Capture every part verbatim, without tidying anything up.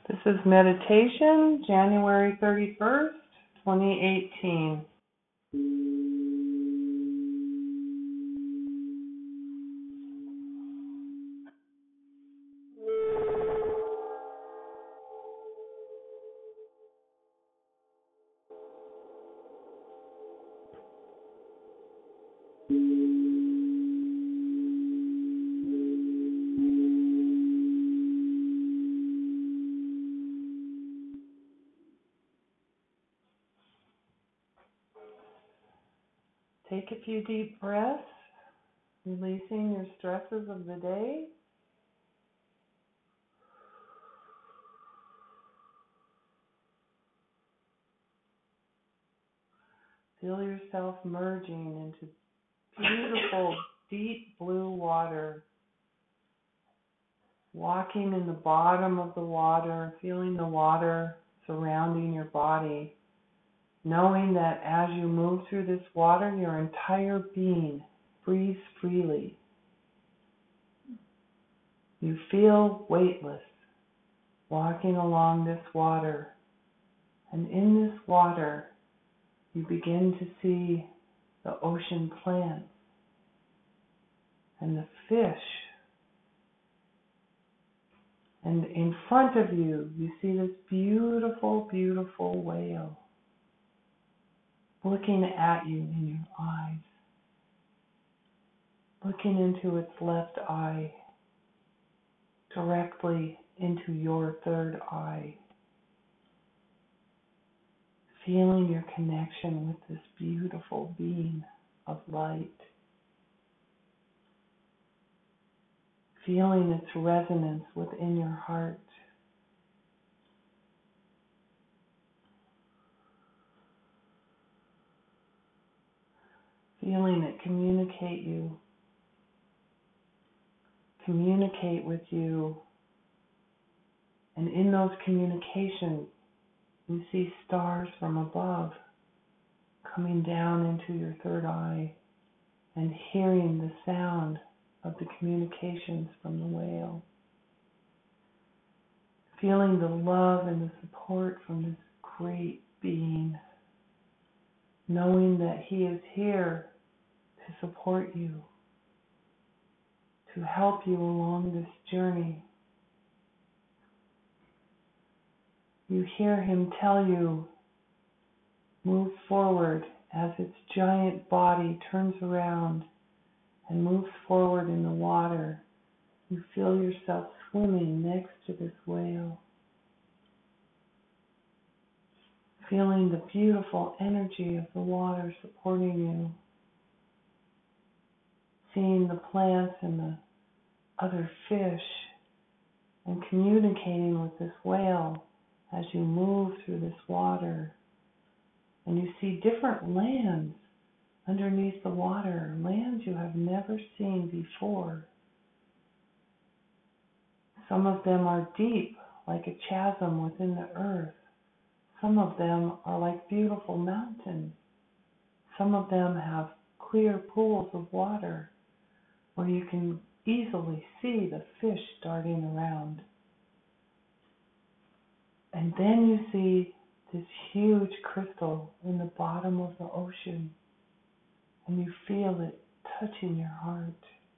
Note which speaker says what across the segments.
Speaker 1: This is meditation, January thirty-first, twenty eighteen. Take a few deep breaths, releasing your stresses of the day. Feel yourself merging into beautiful, deep blue water. Walking in the bottom of the water, feeling the water surrounding your body. Knowing that as you move through this water, your entire being breathes freely. You feel weightless walking along this water. And in this water, you begin to see the ocean plants and the fish. And in front of you, you see this beautiful, beautiful whale looking at you in your eyes, looking into its left eye, directly into your third eye, feeling your connection with this beautiful being of light, feeling its resonance within your heart. Feeling it communicate you, communicate with you, and in those communications, you see stars from above coming down into your third eye and hearing the sound of the communications from the whale. Feeling the love and the support from this great being, knowing that he is here to support you, to help you along this journey. You hear him tell you, move forward as its giant body turns around and moves forward in the water. You feel yourself swimming next to this whale, feeling the beautiful energy of the water supporting you, seeing the plants and the other fish, and communicating with this whale as you move through this water. And you see different lands underneath the water, lands you have never seen before. Some of them are deep, like a chasm within the earth. Some of them are like beautiful mountains. Some of them have clear pools of water where you can easily see the fish darting around. And then you see this huge crystal in the bottom of the ocean, and you feel it touching your heart.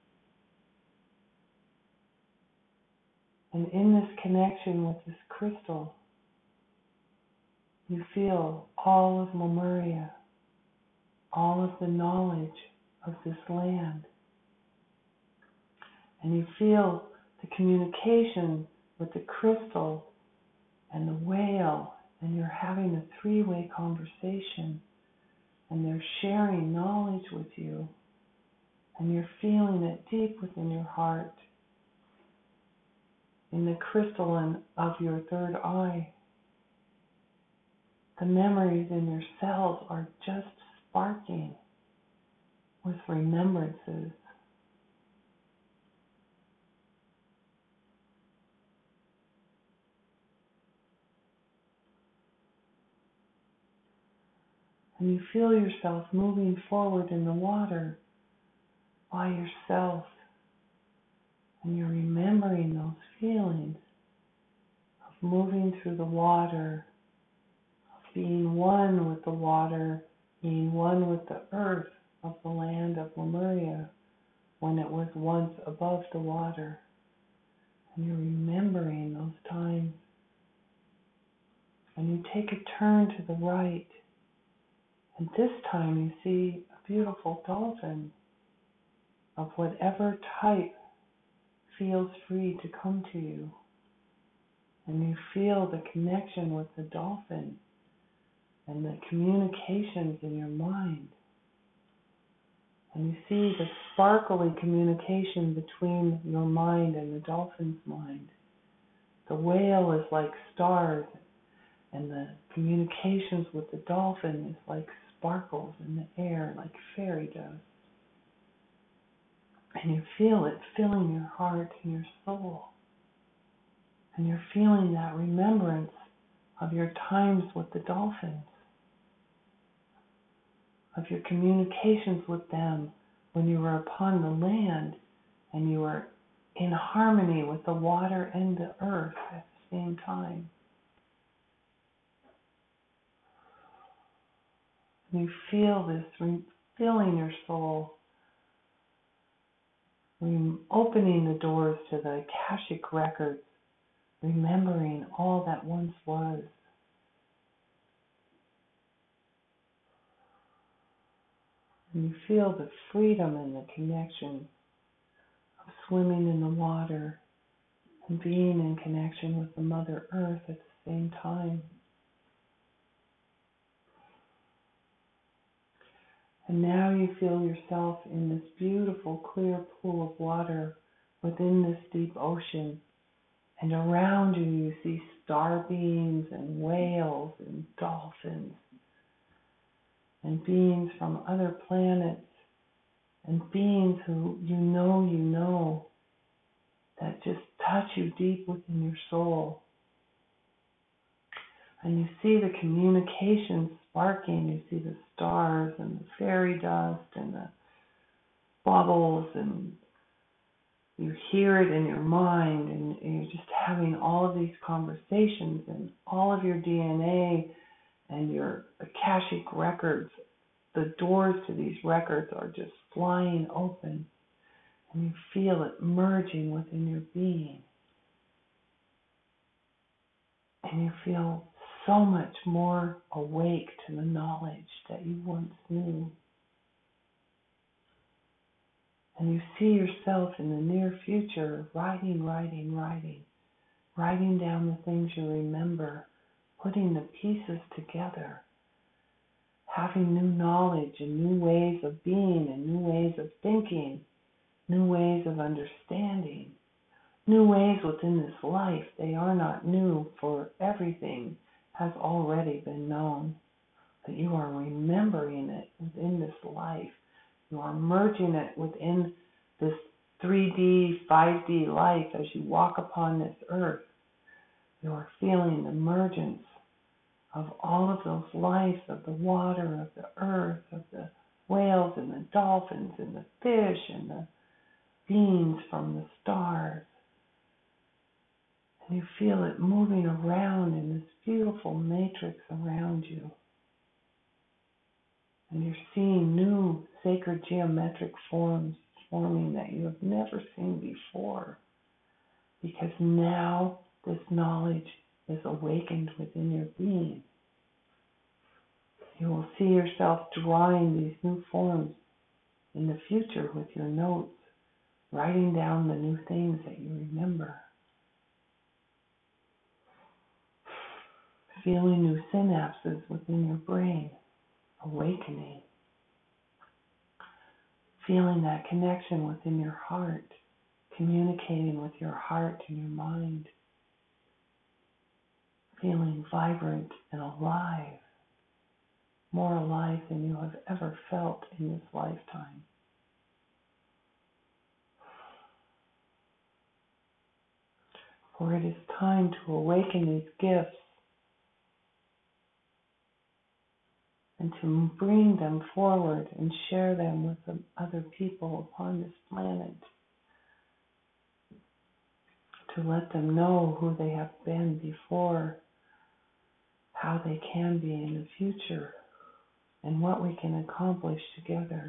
Speaker 1: And in this connection with this crystal, you feel all of Lemuria, all of the knowledge of this land. And you feel the communication with the crystal and the whale, and you're having a three-way conversation, and they're sharing knowledge with you, and you're feeling it deep within your heart, in the crystalline of your third eye. The memories in your cells are just sparking with remembrances. And you feel yourself moving forward in the water by yourself. And you're remembering those feelings of moving through the water, being one with the water, being one with the earth of the land of Lemuria when it was once above the water. And you're remembering those times. And you take a turn to the right. And this time you see a beautiful dolphin of whatever type feels free to come to you. And you feel the connection with the dolphin and the communications in your mind. And you see the sparkly communication between your mind and the dolphin's mind. The whale is like stars, and the communications with the dolphin is like sparkles in the air, like fairy dust. And you feel it filling your heart and your soul. And you're feeling that remembrance of your times with the dolphins, of your communications with them when you were upon the land and you were in harmony with the water and the earth at the same time. You feel this re- filling your soul, re- opening the doors to the Akashic records, remembering all that once was. And you feel the freedom and the connection of swimming in the water and being in connection with the Mother Earth at the same time. And now you feel yourself in this beautiful clear pool of water within this deep ocean. And around you you see star beings and whales and dolphins and beings from other planets and beings who you know you know that just touch you deep within your soul. And you see the communications sparking. You see the stars and the fairy dust and the bubbles, and you hear it in your mind, and you're just having all of these conversations, and all of your D N A and your Akashic records, the doors to these records are just flying open, and you feel it merging within your being. And you feel so much more awake to the knowledge that you once knew. And you see yourself in the near future writing, writing, writing, writing down the things you remember, putting the pieces together, having new knowledge and new ways of being and new ways of thinking, new ways of understanding, new ways within this life. They are not new, for everything has already been known. But you are remembering it within this life. You are merging it within this three D, five D life as you walk upon this earth. You are feeling the emergence of all of those lives, of the water, of the earth, of the whales and the dolphins and the fish and the beings from the stars. And you feel it moving around in this beautiful matrix around you. And you're seeing new sacred geometric forms forming that you have never seen before. Because now this knowledge is awakened within your being. You will see yourself drawing these new forms in the future with your notes, writing down the new things that you remember. Feeling new synapses within your brain, awakening. Feeling that connection within your heart, communicating with your heart and your mind. Feeling vibrant and alive, more alive than you have ever felt in this lifetime. For it is time to awaken these gifts and to bring them forward and share them with the other people upon this planet. to let them know who they have been before, how they can be in the future, and what we can accomplish together.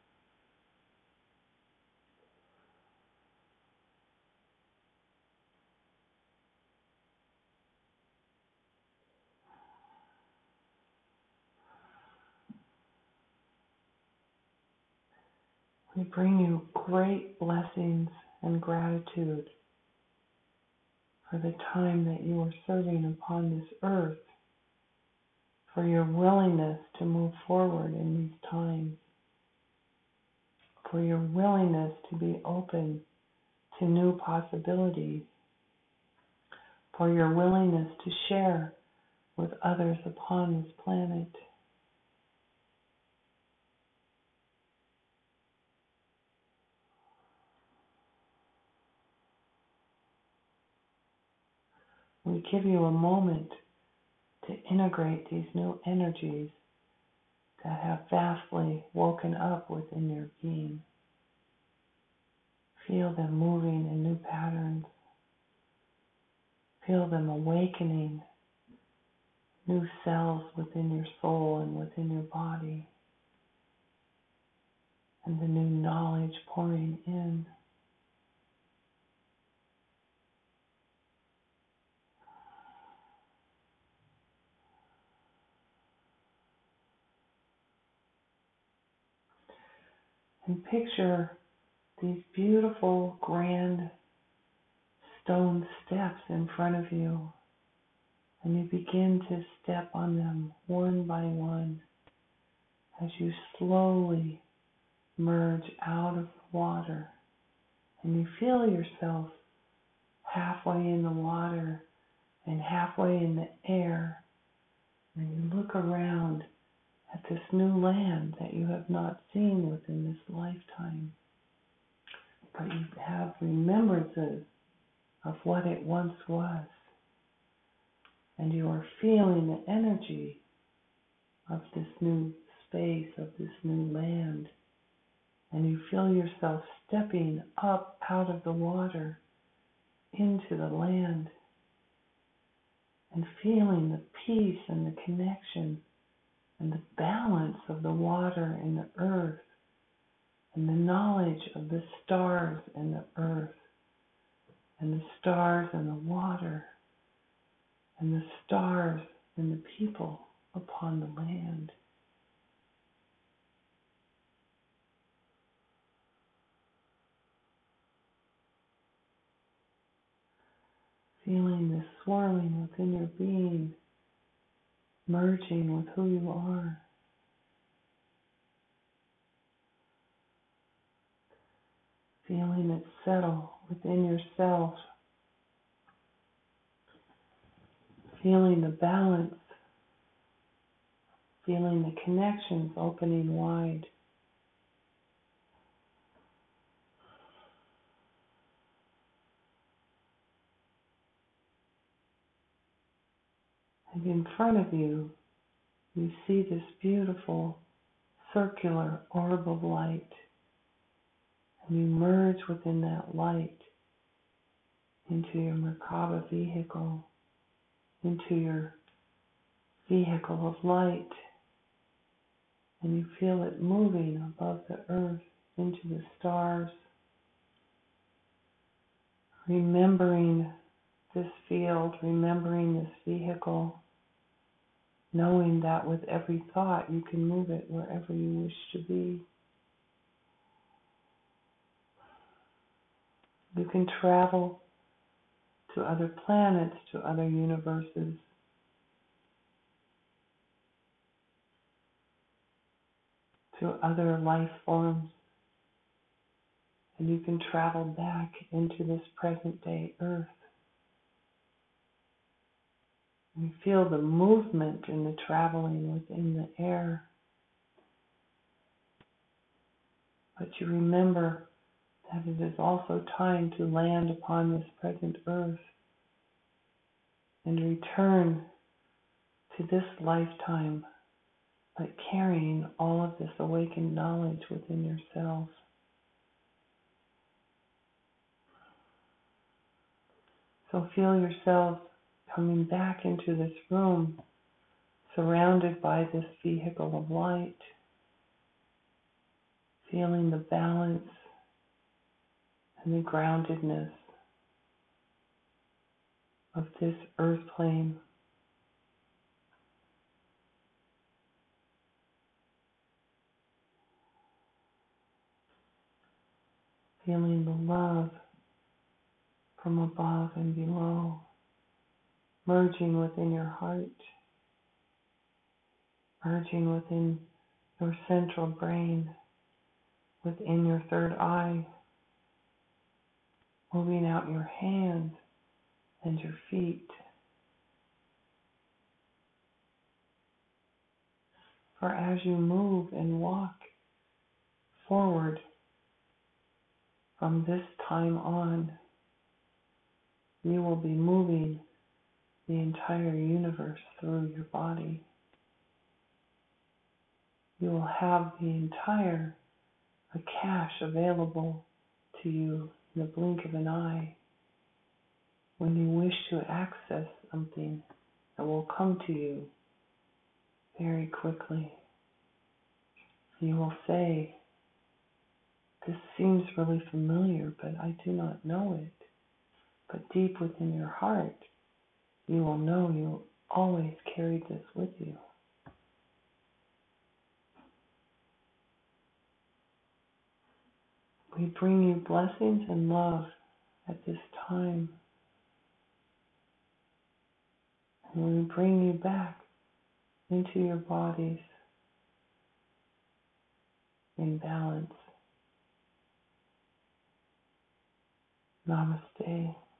Speaker 1: We bring you great blessings and gratitude for the time that you are serving upon this earth, for your willingness to move forward in these times, for your willingness to be open to new possibilities, for your willingness to share with others upon this planet. We give you a moment to integrate these new energies that have vastly woken up within your being. Feel them moving in new patterns. Feel them awakening new cells within your soul and within your body, and the new knowledge pouring in. And picture these beautiful, grand stone steps in front of you, and you begin to step on them one by one as you slowly merge out of the water, and you feel yourself halfway in the water and halfway in the air, and you look around at this new land that you have not seen within this lifetime, but you have remembrances of what it once was, and you are feeling the energy of this new space, of this new land, and you feel yourself stepping up out of the water into the land and feeling the peace and the connection and the balance of the water and the earth and the knowledge of the stars and the earth and the stars and the water and the stars and the people upon the land. Feeling this swirling within your being, merging with who you are. Feeling it settle within yourself. Feeling the balance. Feeling the connections opening wide. And in front of you, you see this beautiful circular orb of light. And you merge within that light into your Merkaba vehicle, into your vehicle of light. And you feel it moving above the earth into the stars, remembering this field, remembering this vehicle, knowing that with every thought you can move it wherever you wish to be. You can travel to other planets, to other universes, to other life forms, and you can travel back into this present day earth. You feel the movement and the traveling within the air, but you remember that it is also time to land upon this present earth and return to this lifetime, but carrying all of this awakened knowledge within yourself. So feel yourselves coming back into this room, surrounded by this vehicle of light, feeling the balance and the groundedness of this earth plane. Feeling the love from above and below, merging within your heart, merging within your central brain, within your third eye, moving out your hands and your feet. For as you move and walk forward from this time on, you will be moving the entire universe through your body. You will have the entire cache available to you in the blink of an eye. When you wish to access something, it will come to you very quickly. You will say, "This seems really familiar, but I do not know it." But deep within your heart, you will know you always carried this with you. We bring you blessings and love at this time. And we bring you back into your bodies in balance. Namaste.